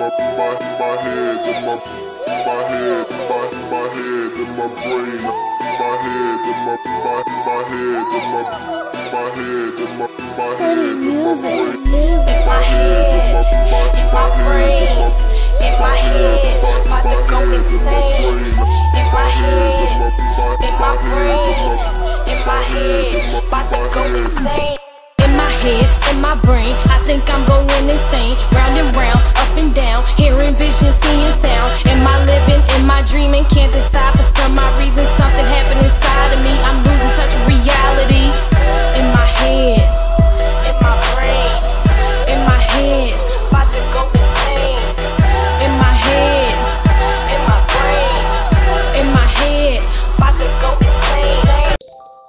In my brain, I think I'm going insane. Round and round, up and down, hearing visions, seeing sound. Am I living, am I dreaming? Can't decide for some odd reason. Something happened inside of me. I'm losing touch with reality. In my head, in my brain, in my head, about to go insane. In my head, in my brain, in my head, about to go insane.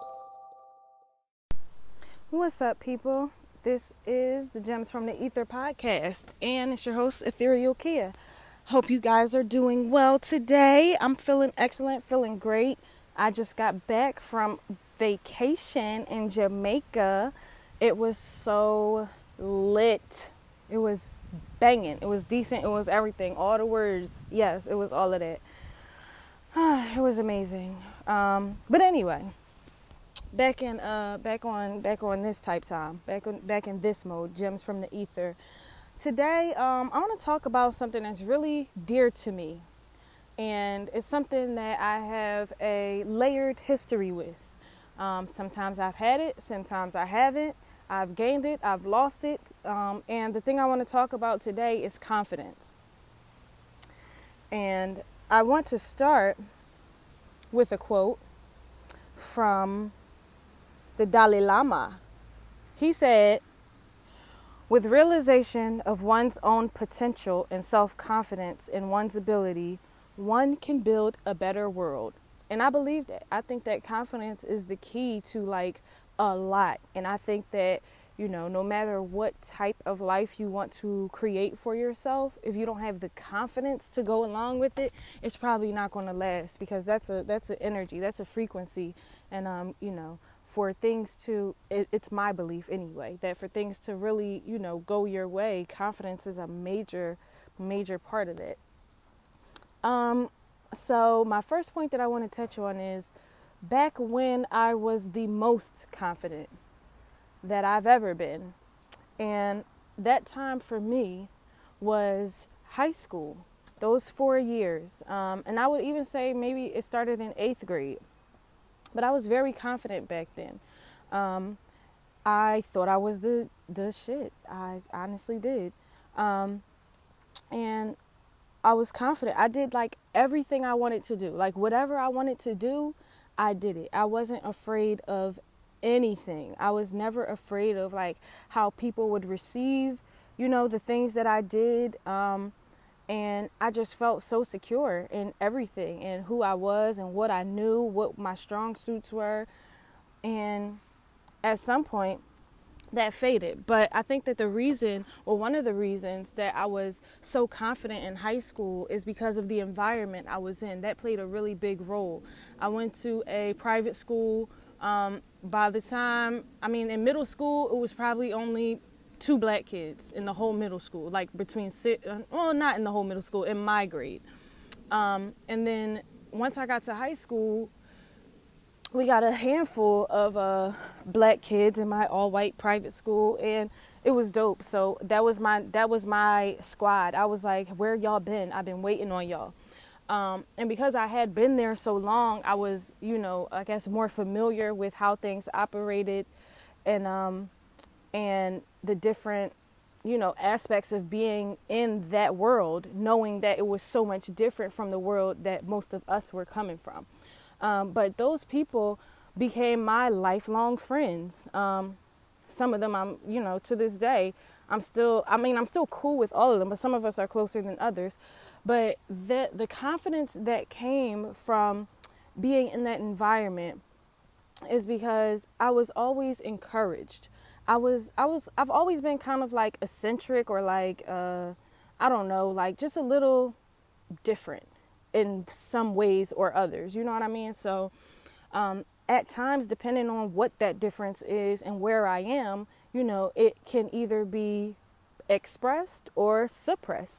What's up, people? This is the Gems from the Ether podcast, and it's your host, Ethereal Kia. Hope you guys are doing well today. I'm feeling excellent, feeling great. I just got back from vacation in Jamaica. It was so lit. It was banging. It was decent. It was everything. All the words. Yes, it was all of that. It was amazing. But anyway. Back on this type time, back in this mode, Gems from the Ether. Today, I want to talk about something that's really dear to me, and it's something that I have a layered history with. Sometimes I've had it, sometimes I haven't. I've gained it, I've lost it, and the thing I want to talk about today is confidence. And I want to start with a quote from the Dalai Lama. He said, "With realization of one's own potential and self-confidence in one's ability, one can build a better world." And I believe that. I think that confidence is the key to a lot. And I think that, no matter what type of life you want to create for yourself, if you don't have the confidence to go along with it, it's probably not going to last, because that's an energy, that's a frequency. And, for things to, it's my belief anyway, that for things to really, go your way, confidence is a major part of it. So my first point that I want to touch on is back when I was the most confident that I've ever been. And that time for me was high school, those 4 years. And I would even say maybe it started in 8th grade. But I was very confident back then. I thought I was the shit. I honestly did. And I was confident. I did everything I wanted to do. Whatever I wanted to do, I did it. I wasn't afraid of anything. I was never afraid of how people would receive, the things that I did. And I just felt so secure in everything, and who I was and what I knew, what my strong suits were. And at some point that faded. But I think that one of the reasons that I was so confident in high school is because of the environment I was in. That played a really big role. I went to a private school. By the time, in middle school, it was probably only 2 black kids in the whole middle school, not in the whole middle school, in my grade. And then once I got to high school, we got a handful of black kids in my all-white private school, and it was dope. So that was my squad. I was like, where y'all been? I've been waiting on y'all. And because I had been there so long, I was, I guess more familiar with how things operated, and the different, aspects of being in that world, knowing that it was so much different from the world that most of us were coming from. But those people became my lifelong friends. Some of them to this day, I'm still cool with all of them, but some of us are closer than others. But the confidence that came from being in that environment is because I was always encouraged. I've always been kind of eccentric, or I don't know, just a little different in some ways or others. You know what I mean? So, at times, depending on what that difference is and where I am, it can either be expressed or suppressed.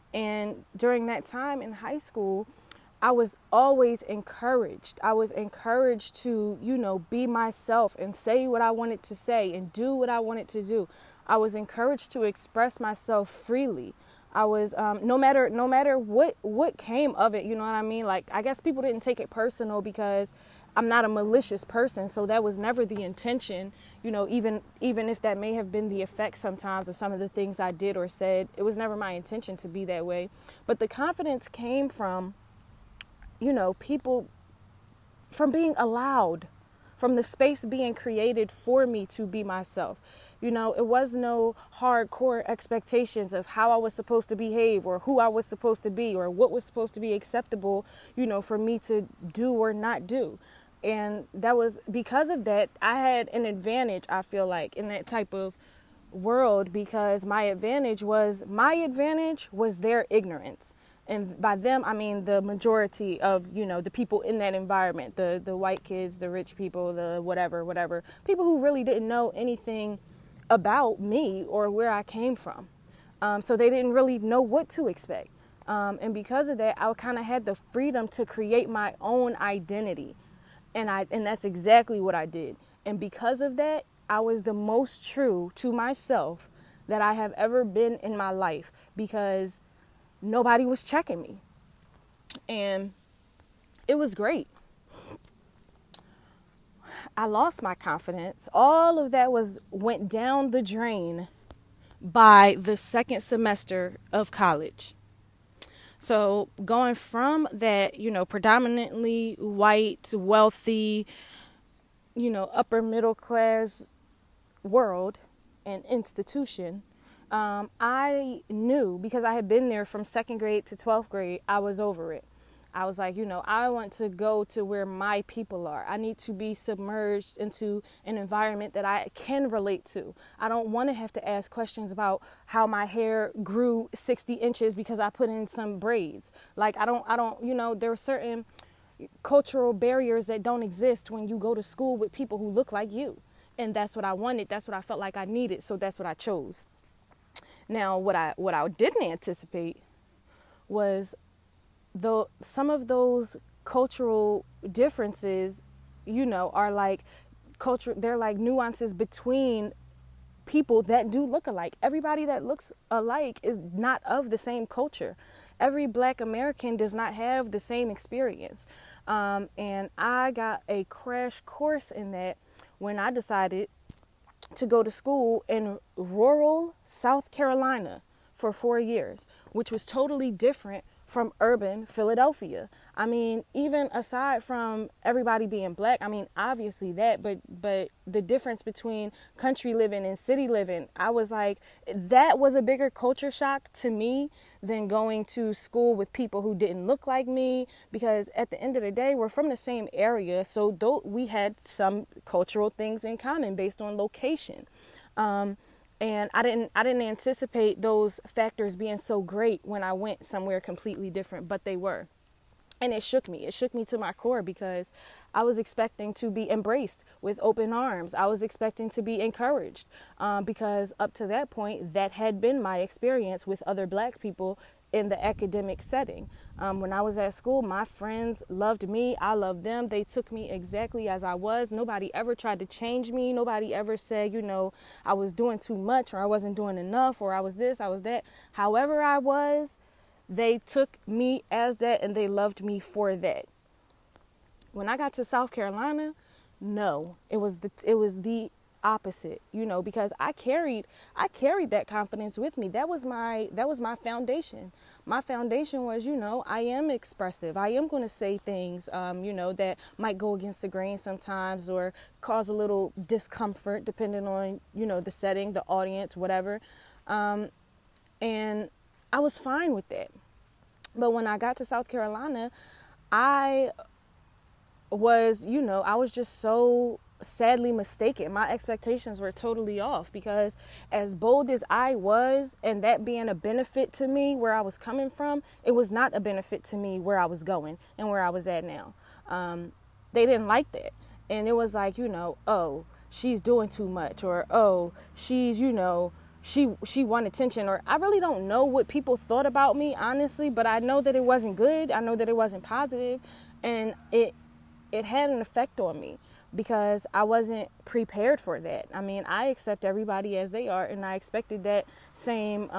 And during that time in high school, I was always encouraged. I was encouraged to, be myself and say what I wanted to say and do what I wanted to do. I was encouraged to express myself freely. I was, no matter what came of it, you know what I mean? Like, I guess people didn't take it personal because I'm not a malicious person. So that was never the intention, even if that may have been the effect sometimes of some of the things I did or said. It was never my intention to be that way. But the confidence came from, people, from being allowed, from the space being created for me to be myself. It was no hardcore expectations of how I was supposed to behave or who I was supposed to be or what was supposed to be acceptable, for me to do or not do. And that was because of that, I had an advantage, I feel like, in that type of world, because my advantage was their ignorance. And by them, I mean the majority of, the people in that environment, the white kids, the rich people, the whatever, people who really didn't know anything about me or where I came from. So they didn't really know what to expect. And because of that, I kind of had the freedom to create my own identity. And that's exactly what I did. And because of that, I was the most true to myself that I have ever been in my life, because nobody was checking me. And it was great. I lost my confidence. All of that went down the drain by the second semester of college. So going from that, predominantly white, wealthy, upper middle class world and institution, I knew, because I had been there from 2nd grade to 12th grade, I was over it. I was like, I want to go to where my people are. I need to be submerged into an environment that I can relate to. I don't want to have to ask questions about how my hair grew 60 inches because I put in some braids. Like, I don't, there are certain cultural barriers that don't exist when you go to school with people who look like you. And that's what I wanted. That's what I felt like I needed. So that's what I chose. Now, what I didn't anticipate was some of those cultural differences, are like they're like nuances between people that do look alike. Everybody that looks alike is not of the same culture. Every Black American does not have the same experience. And I got a crash course in that when I decided to go to school in rural South Carolina for 4 years, which was totally different from urban Philadelphia. I mean, even aside from everybody being Black, I mean, obviously that, but the difference between country living and city living, I was like, that was a bigger culture shock to me than going to school with people who didn't look like me, because at the end of the day, we're from the same area, so though we had some cultural things in common based on location. And I didn't anticipate those factors being so great when I went somewhere completely different, but they were. And it shook me. It shook me to my core, because I was expecting to be embraced with open arms. I was expecting to be encouraged, because up to that point, that had been my experience with other Black people in the academic setting. When I was at school, my friends loved me. I loved them. They took me exactly as I was. Nobody ever tried to change me. Nobody ever said, I was doing too much, or I wasn't doing enough, or I was this, I was that. However I was, they took me as that, and they loved me for that. When I got to South Carolina, no, it was the opposite, because I carried that confidence with me. That was my foundation. My foundation was, I am expressive. I am going to say things, that might go against the grain sometimes or cause a little discomfort depending on, the setting, the audience, whatever. And I was fine with that. But when I got to South Carolina, I was just so sadly mistaken. My expectations were totally off, because as bold as I was, and that being a benefit to me where I was coming from, it was not a benefit to me where I was going and where I was at now. They didn't like that. And it was like, oh, she's doing too much, or, oh, she's she wanted attention, or I really don't know what people thought about me, honestly, but I know that it wasn't good. I know that it wasn't positive, and it had an effect on me because I wasn't prepared for that. I mean, I accept everybody as they are, and I expected that same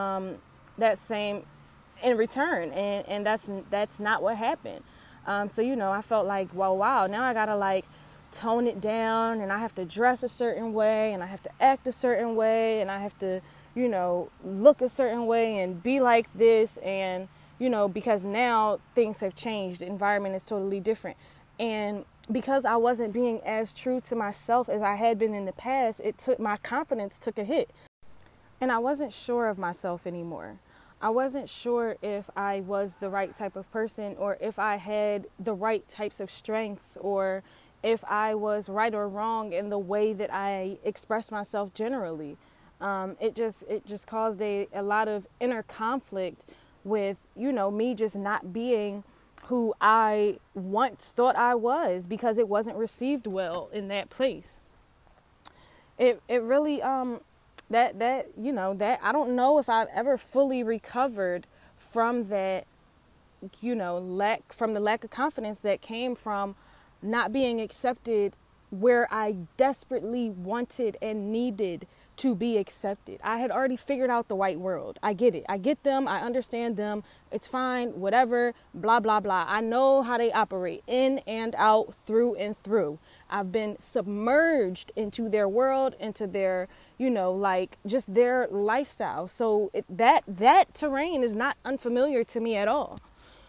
in return, and that's not what happened. So, you know, I felt like, well, wow, now I gotta like tone it down, and I have to dress a certain way, and I have to act a certain way, and I have to, you know, look a certain way and be like this, and, you know, because now things have changed. The environment is totally different. And because I wasn't being as true to myself as I had been in the past, my confidence took a hit. And I wasn't sure of myself anymore. I wasn't sure if I was the right type of person, or if I had the right types of strengths, or if I was right or wrong in the way that I expressed myself generally. It just caused a lot of inner conflict with, you know, me just not being who I once thought I was, because it wasn't received well in that place. It really, that you know, that I don't know if I've ever fully recovered from that, you know, lack of confidence that came from not being accepted where I desperately wanted and needed to be accepted. I had already figured out the white world. I get it. I get them. I understand them. It's fine, whatever, blah, blah, blah. I know how they operate, in and out, through and through. I've been submerged into their world, into their, you know, like just their lifestyle. So that terrain is not unfamiliar to me at all.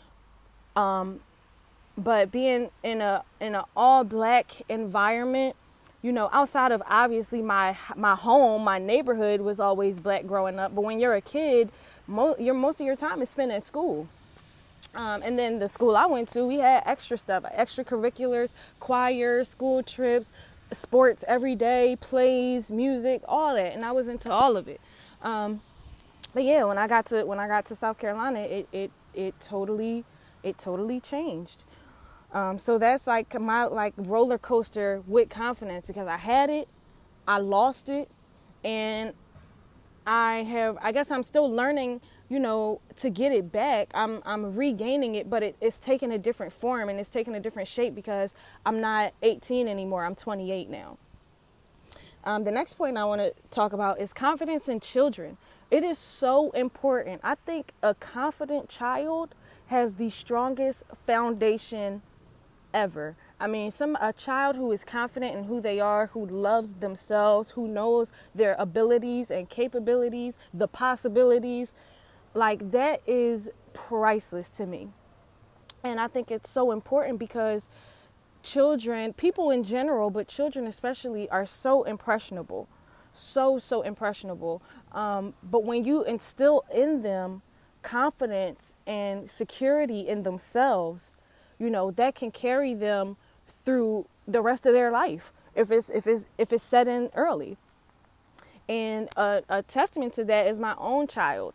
But being in a all black environment, you know, outside of obviously my home, my neighborhood was always black growing up. But when you're a kid, most of your time is spent at school. And then the school I went to, we had extra stuff, extracurriculars, choir, school trips, sports every day, plays, music, all that. And I was into all of it. But yeah, when I got to South Carolina, it totally changed. So that's like my like roller coaster with confidence, because I had it, I lost it, and I guess I'm still learning, you know, to get it back. I'm regaining it, but it's taking a different form, and it's taking a different shape because I'm not 18 anymore. I'm 28 now. The next point I want to talk about is confidence in children. It is so important. I think a confident child has the strongest foundation ever. I mean, a child who is confident in who they are, who loves themselves, who knows their abilities and capabilities, the possibilities, like that is priceless to me. And I think it's so important because children, people in general, but children especially, are so impressionable, so impressionable. But when you instill in them confidence and security in themselves, you know, that can carry them through the rest of their life if it's set in early. And a testament to that is my own child.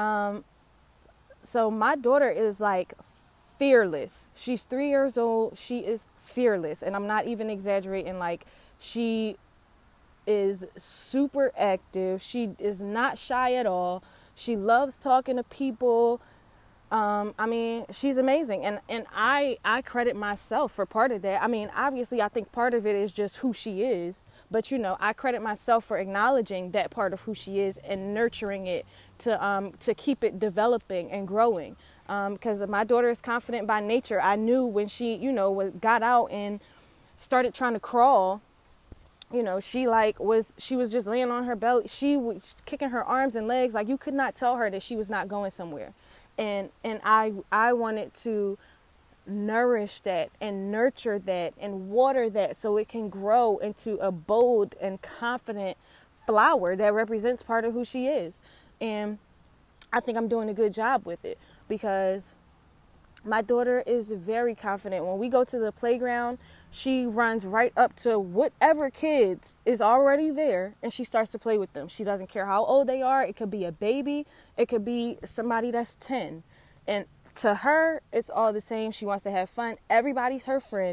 So my daughter is like fearless. She's 3 years old. She is fearless, and I'm not even exaggerating. Like, she is super active. She is not shy at all. She loves talking to people. I mean, she's amazing. And I credit myself for part of that. I mean, obviously, I think part of it is just who she is. But, you know, I credit myself for acknowledging that part of who she is and nurturing it to keep it developing and growing. Because my daughter is confident by nature. I knew when she, you know, got out and started trying to crawl, you know, she was just laying on her belly. She was kicking her arms and legs. Like, you could not tell her that she was not going somewhere. And I wanted to nourish that and nurture that and water that so it can grow into a bold and confident flower that represents part of who she is. And I think I'm doing a good job with it because my daughter is very confident. When we go to the playground, she runs right up to whatever kids is already there and she starts to play with them. She doesn't care how old they are. It could be a baby. It could be somebody that's 10. And to her, it's all the same. She wants to have fun. Everybody's her friend.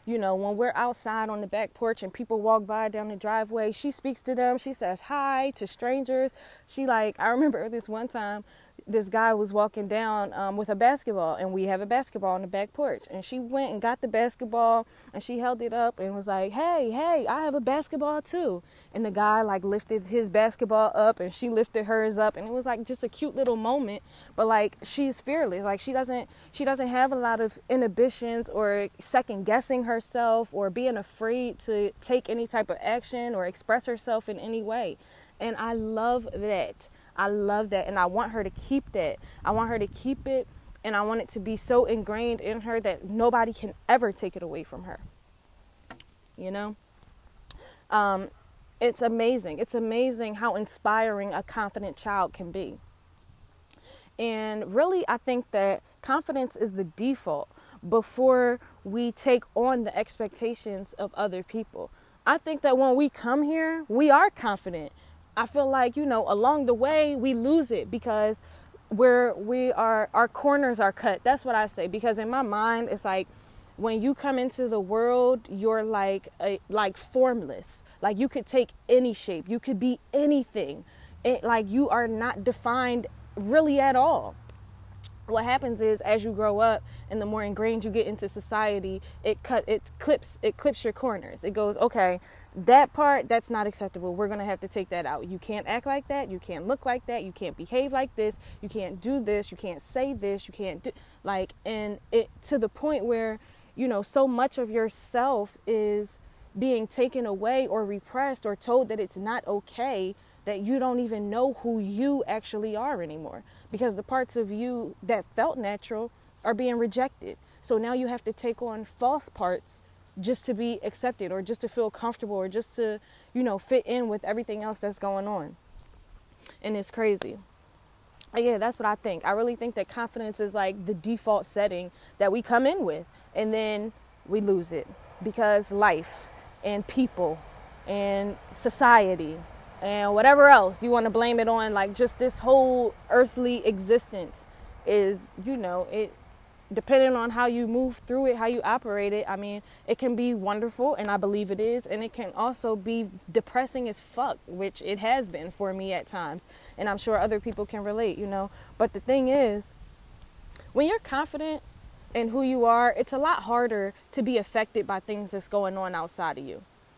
You know, when we're outside on the back porch and people walk by down the driveway, she speaks to them. She says hi to strangers. I remember this one time, this guy was walking down with a basketball, and we have a basketball on the back porch. And she went and got the basketball, and she held it up and was like, hey, I have a basketball too. And the guy lifted his basketball up, and she lifted hers up, and it was just a cute little moment. But she's fearless. She doesn't have a lot of inhibitions or second guessing herself or being afraid to take any type of action or express herself in any way. And I love that. And I want her to keep that. I want her to keep it, and I want it to be so ingrained in her that nobody can ever take it away from her. You know? It's amazing. It's amazing how inspiring a confident child can be. And really, I think that confidence is the default before we take on the expectations of other people. I think that when we come here, we are confident. I feel like, along the way, we lose it because our corners are cut. That's what I say. Because in my mind, it's when you come into the world, you're formless. You could take any shape. You could be anything. You are not defined really at all. What happens is, as you grow up and the more ingrained you get into society, it clips your corners. It goes, okay, that part, that's not acceptable. We're going to have to take that out. You can't act like that. You can't look like that. You can't behave like this. You can't do this. You can't say this. You can't do and it to the point where, so much of yourself is being taken away or repressed or told that it's not okay, that you don't even know who you actually are anymore, because the parts of you that felt natural are being rejected. So now you have to take on false parts just to be accepted or just to feel comfortable or just to, fit in with everything else that's going on. And it's crazy. But yeah, that's what I think. I really think that confidence is the default setting that we come in with, and then we lose it because life and people and society and whatever else you want to blame it on, just this whole earthly existence is, it depending on how you move through it, how you operate it. I mean, it can be wonderful, and I believe it is, and it can also be depressing as fuck, which it has been for me at times, and I'm sure other people can relate, But the thing is, when you're confident in who you are, it's a lot harder to be affected by things that's going on outside of you.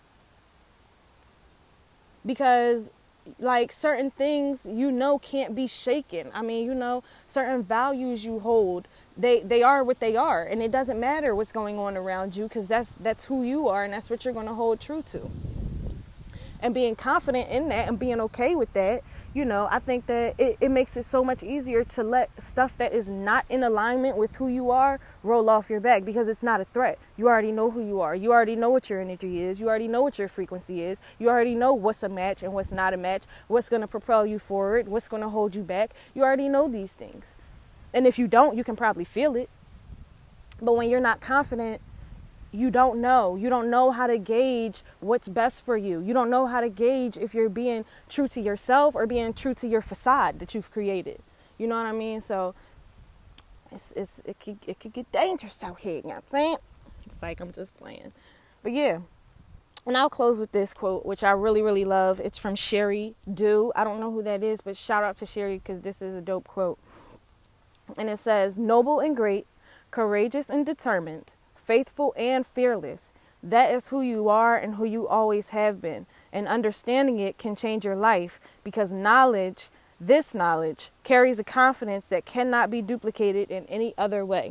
Because certain things, can't be shaken. I mean, certain values you hold, they are what they are. And it doesn't matter what's going on around you, because that's who you are, and that's what you're going to hold true to. And being confident in that and being okay with that, I think that it makes it so much easier to let stuff that is not in alignment with who you are roll off your back, because it's not a threat. You already know who you are. You already know what your energy is. You already know what your frequency is. You already know what's a match and what's not a match, what's going to propel you forward, what's going to hold you back. You already know these things. And if you don't, you can probably feel it. But when you're not confident, you don't know. You don't know how to gauge what's best for you. You don't know how to gauge if you're being true to yourself or being true to your facade that you've created. You know what I mean? So it could get dangerous out here. You know what I'm saying? It's I'm just playing. But yeah. And I'll close with this quote, which I really, really love. It's from Sherry Dew. I don't know who that is, but shout out to Sherry, because this is a dope quote. And it says, "Noble and great, courageous and determined, faithful and fearless. That is who you are and who you always have been. And understanding it can change your life, because this knowledge, carries a confidence that cannot be duplicated in any other way."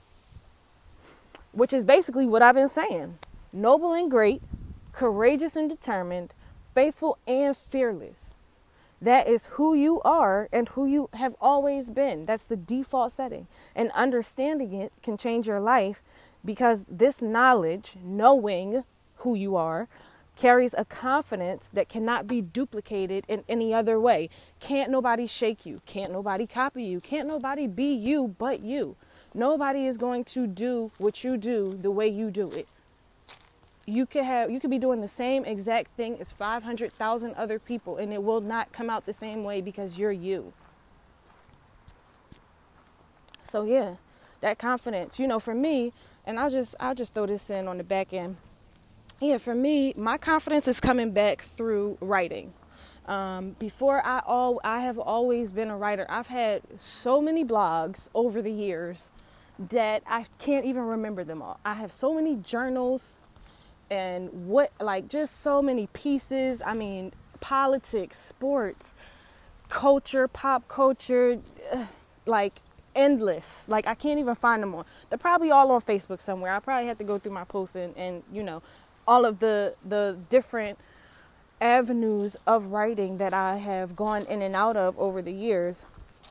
Which is basically what I've been saying. Noble and great, courageous and determined, faithful and fearless. That is who you are and who you have always been. That's the default setting. And understanding it can change your life, because this knowledge, knowing who you are, carries a confidence that cannot be duplicated in any other way. Can't nobody shake you. Can't nobody copy you. Can't nobody be you but you. Nobody is going to do what you do the way you do it. You could be doing the same exact thing as 500,000 other people, and it will not come out the same way, because you're you. So yeah. that confidence, you know, for me, and I'll just throw this in on the back end. Yeah, for me, my confidence is coming back through writing. Before I have always been a writer. I've had so many blogs over the years that I can't even remember them all. I have so many journals and just so many pieces. I mean, politics, sports, culture, pop culture, like endless. Like, I can't even find them all. They're probably all on Facebook somewhere. I probably have to go through my posts and you know, all of the different avenues of writing that I have gone in and out of over the years.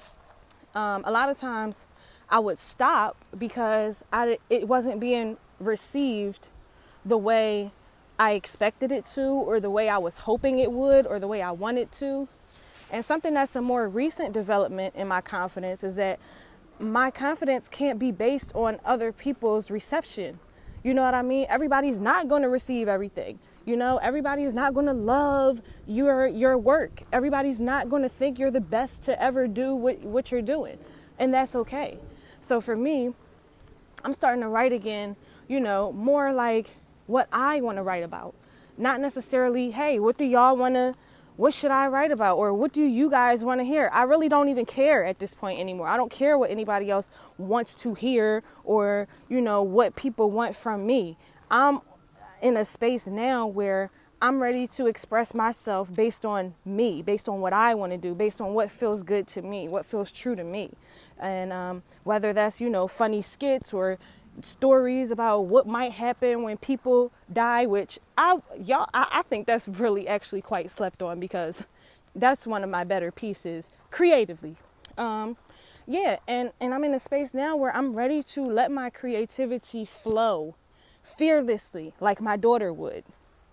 A lot of times I would stop because it wasn't being received the way I expected it to, or the way I was hoping it would, or the way I wanted to. And something that's a more recent development in my confidence is that my confidence can't be based on other people's reception. You know what I mean? Everybody's not going to receive everything. You know, everybody's not going to love your work. Everybody's not going to think you're the best to ever do what you're doing. And that's okay. So for me, I'm starting to write again, you know, more like what I want to write about. Not necessarily, hey, what should I write about? Or what do you guys want to hear? I really don't even care at this point anymore. I don't care what anybody else wants to hear, or, you know, what people want from me. I'm in a space now where I'm ready to express myself based on me, based on what I want to do, based on what feels good to me, what feels true to me. And whether that's, you know, funny skits or stories about what might happen when people die, which I think that's really actually quite slept on, because that's one of my better pieces creatively. Yeah, and I'm in a space now where I'm ready to let my creativity flow fearlessly, like my daughter would.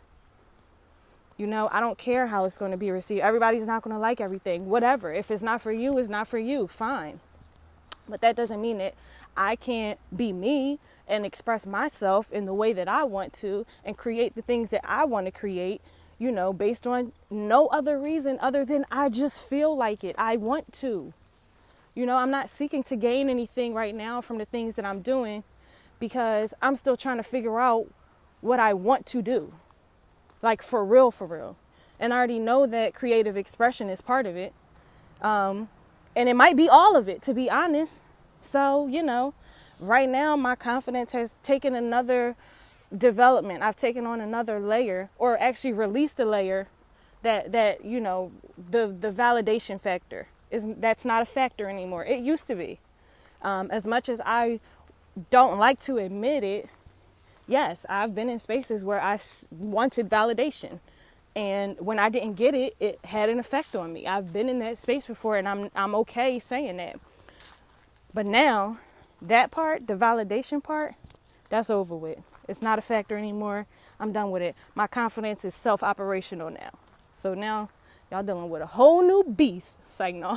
You know, I don't care how it's going to be received. Everybody's not going to like everything. Whatever. If it's not for you, it's not for you. Fine. But that doesn't mean that I can't be me and express myself in the way that I want to and create the things that I want to create, you know, based on no other reason other than I just feel like it. I want to. You know, I'm not seeking to gain anything right now from the things that I'm doing, because I'm still trying to figure out what I want to do. Like, for real, for real. And I already know that creative expression is part of it. And it might be all of it, to be honest. So, you know, right now my confidence has taken another development. I've taken on another layer, or actually released a layer that you know, the validation factor that's not a factor anymore. It used to be. As much as I don't like to admit it, yes, I've been in spaces where I wanted validation, and when I didn't get it, it had an effect on me. I've been in that space before, and I'm okay saying that. But now, that part, the validation part, that's over with. It's not a factor anymore. I'm done with it. My confidence is self-operational now. So now, y'all dealing with a whole new beast. It's like, no.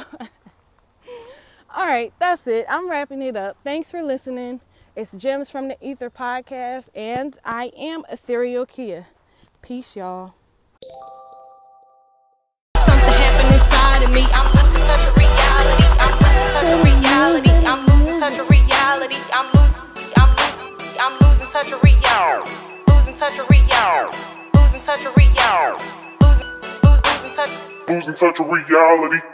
All right, that's it. I'm wrapping it up. Thanks for listening. It's Gems from the Ether podcast, and I am Ethereal Kia. Peace, y'all. Something happened inside of me. I'm losing touch of reality. I'm losing touch of reality. I'm losing touch of reality. I'm losing touch of reality. Losing touch of reality. Losing touch of reality. Losing touch of reality.